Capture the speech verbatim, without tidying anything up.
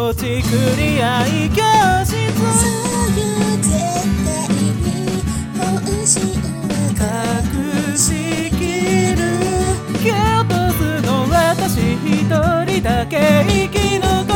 を作り合い教室そういう絶対に本心は隠しきる蹴落とすの私一人だけ生き残